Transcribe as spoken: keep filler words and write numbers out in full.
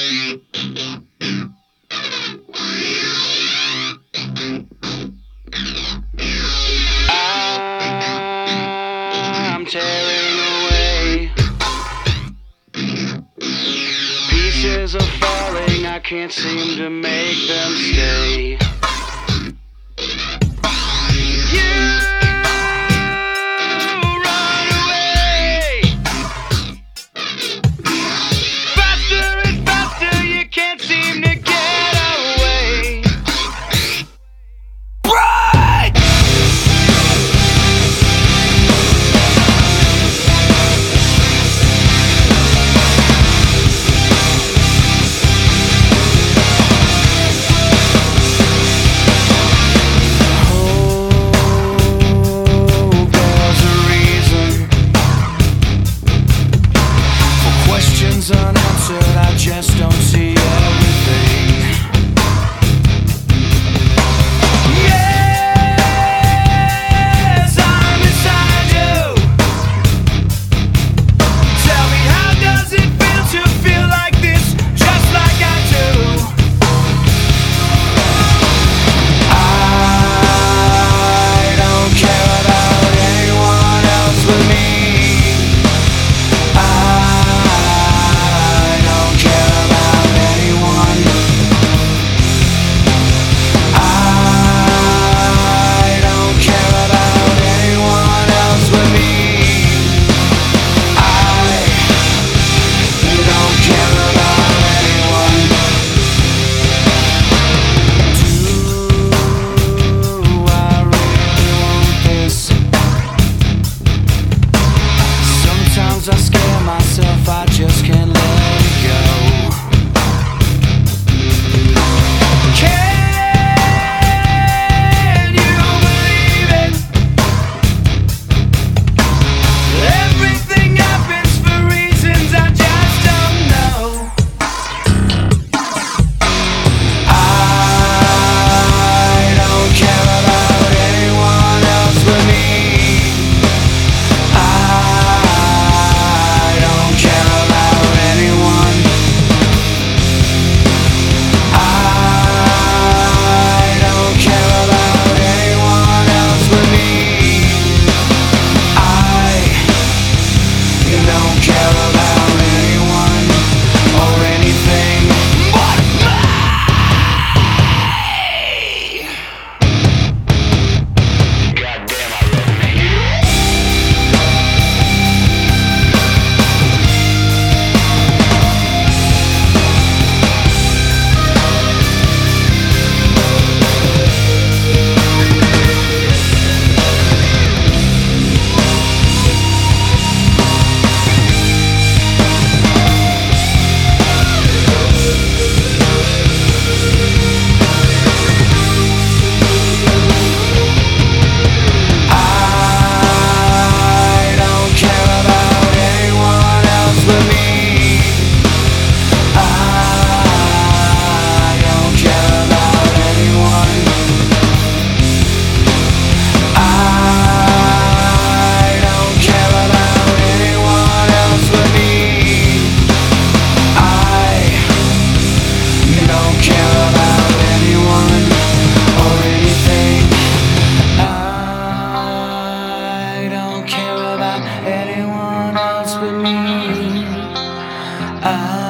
I'm tearing away. Pieces are falling, I can't seem to make them stay. Unanswered, I just don't see everything. Yes, I'm inside you. Tell me, how does it feel to feel like this, just like I do? I don't care about anyone else but me. I scare myself, I just can't let it go. Can you believe it? Everything happens for reasons I just don't know. I don't care about anyone else but me. Anyone else but me. I